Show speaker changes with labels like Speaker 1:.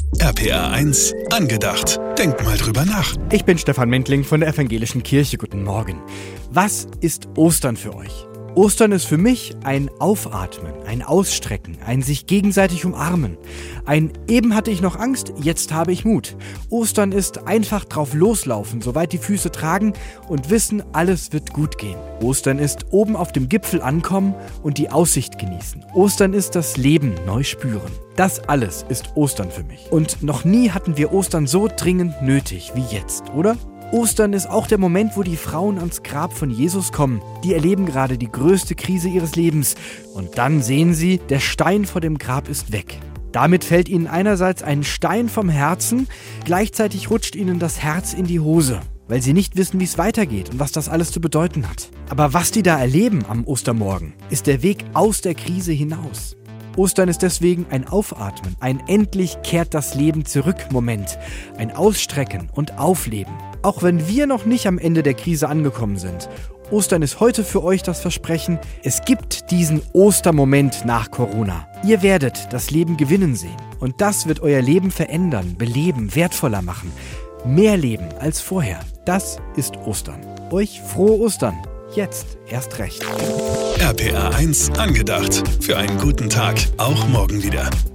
Speaker 1: RPR 1 angedacht. Denk mal drüber nach.
Speaker 2: Ich bin Stefan Mentling von der Evangelischen Kirche. Guten Morgen. Was ist Ostern für euch? Ostern ist für mich ein Aufatmen, ein Ausstrecken, ein sich gegenseitig umarmen. Ein eben hatte ich noch Angst, jetzt habe ich Mut. Ostern ist einfach drauf loslaufen, soweit die Füße tragen und wissen, alles wird gut gehen. Ostern ist oben auf dem Gipfel ankommen und die Aussicht genießen. Ostern ist das Leben neu spüren. Das alles ist Ostern für mich. Und noch nie hatten wir Ostern so dringend nötig wie jetzt, oder? Ostern ist auch der Moment, wo die Frauen ans Grab von Jesus kommen. Die erleben gerade die größte Krise ihres Lebens. Und dann sehen sie, der Stein vor dem Grab ist weg. Damit fällt ihnen einerseits ein Stein vom Herzen, gleichzeitig rutscht ihnen das Herz in die Hose, weil sie nicht wissen, wie es weitergeht und was das alles zu bedeuten hat. Aber was die da erleben am Ostermorgen, ist der Weg aus der Krise hinaus. Ostern ist deswegen ein Aufatmen, ein endlich kehrt das Leben zurück Moment, ein Ausstrecken und Aufleben. Auch wenn wir noch nicht am Ende der Krise angekommen sind. Ostern ist heute für euch das Versprechen, es gibt diesen Ostermoment nach Corona. Ihr werdet das Leben gewinnen sehen. Und das wird euer Leben verändern, beleben, wertvoller machen. Mehr leben als vorher. Das ist Ostern. Euch frohe Ostern. Jetzt erst recht.
Speaker 1: RPR 1 angedacht. Für einen guten Tag. Auch morgen wieder.